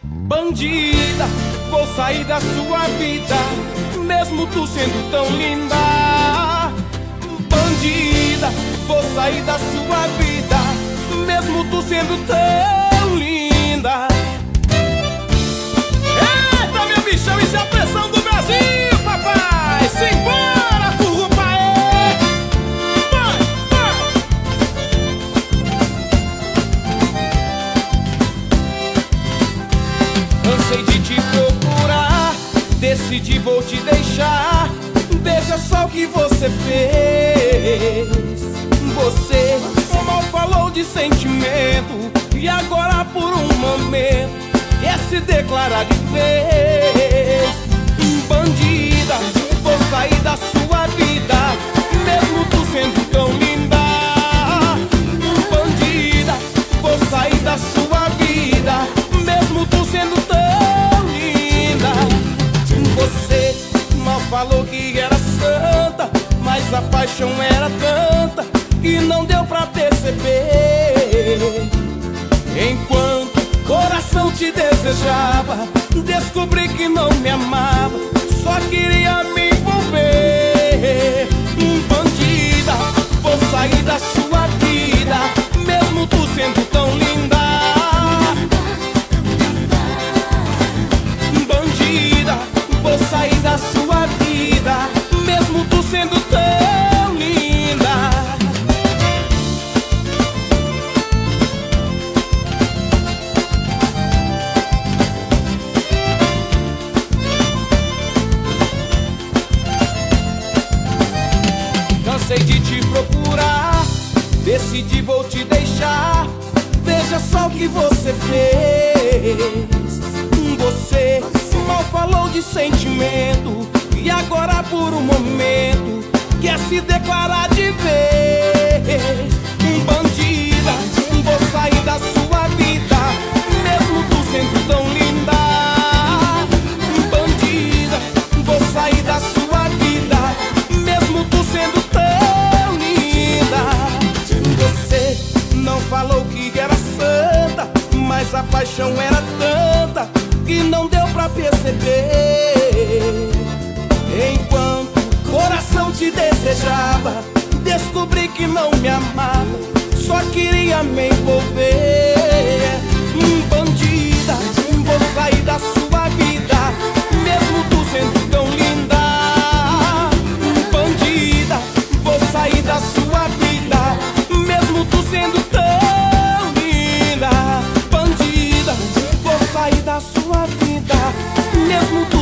Bandida, vou sair da sua vida, mesmo tu sendo tão linda. Bandida, vou sair da sua vida, mesmo tu sendo tão linda. Eita, meu bichão, isso é a pressão do Brasil, papai! Simbora, Currupaê! Vai, vai! Cansei de te procurar, decidi vou te deixar. Veja só o que você fez. Você mal falou de sentimento, e agora por um momento quer se declarar de vez. Bandida, vou sair da sua vida, mesmo tu sendo tão linda. Bandida, vou sair da sua vida, mesmo tu sendo tão linda. Você mal falou que era santa, mas a paixão era tanta que não deu pra perceber. Enquanto coração te desejava, descobri que não me amava, só queria me envolver. Bandida, vou sair da sua vida, mesmo tu sendo tão linda. Bandida, vou sair da sua vida, mesmo tu sendo tão linda. Cansei de te procurar, decidi vou te deixar. Veja só o que você fez. Você mal falou de sentimento, e agora por um momento quer se declarar de vez. Bandida, vou sair da sua vida, mesmo tu sendo tão linda. Bandida, vou sair da sua vida, mesmo tu sendo tão linda. Você não falou que era santa, mas a paixão era tanta que não deu pra perceber. Enquanto coração te desejava, descobri que não me amava, só queria me envolver. Bandida, vou sair da sua vida, mesmo tu sendo tão linda. Bandida, vou sair da sua vida, mesmo tu sendo tão linda. Bandida, vou sair da sua vida, mesmo tu